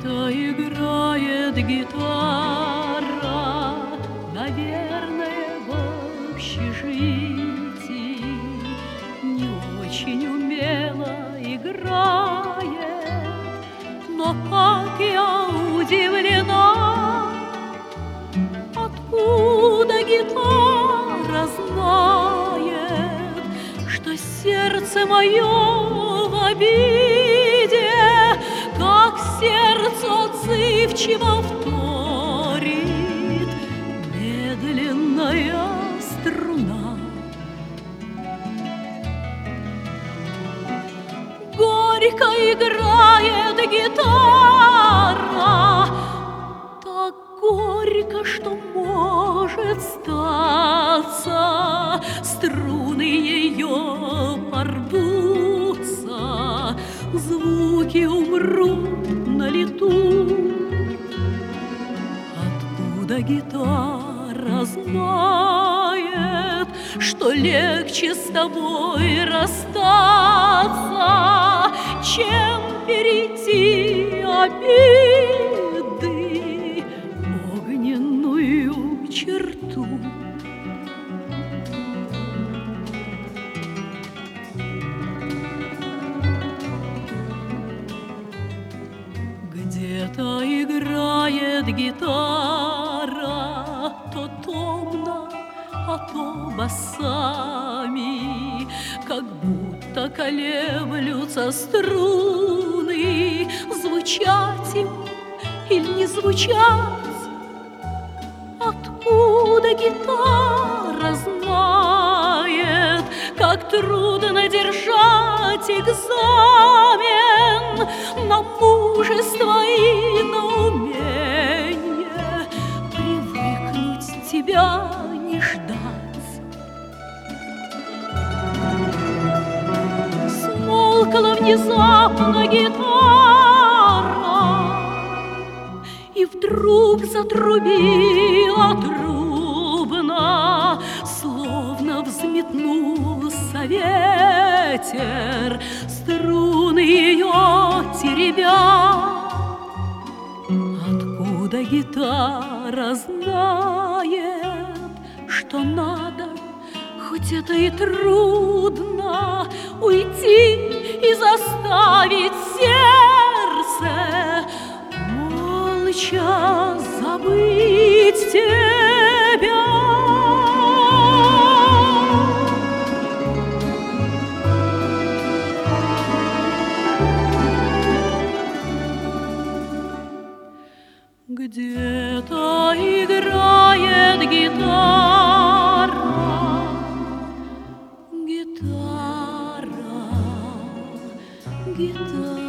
Где-то играет гитара, наверное, в общежитии. Не очень умело играет, но как я удивлена, откуда гитара знает, что сердце мое в обиде, как сердце отзывчиво вторит медленная струна. Горько играет гитара, так горько, что может статься, струны ее порвутся, звуки умрут на лету. Откуда гитара знает, что легче с тобой расстаться, чем перейти обиды огненную черту? Где-то играет гитара, то томно, а то басами, как будто колеблются струны, звучать им или не звучать. Откуда гитара знает, как трудно держать экзамен на мужество и на умение привыкнуть тебя не ждать? Смолкла внезапно гитара, и вдруг затрубила трубно, словно взметнулся ветер, струны ее теребя. Откуда гитара знает, что надо, хоть это и трудно, уйти и заставить сердце молча забыть тебя? Где-то играет гитара, гитара, гитара.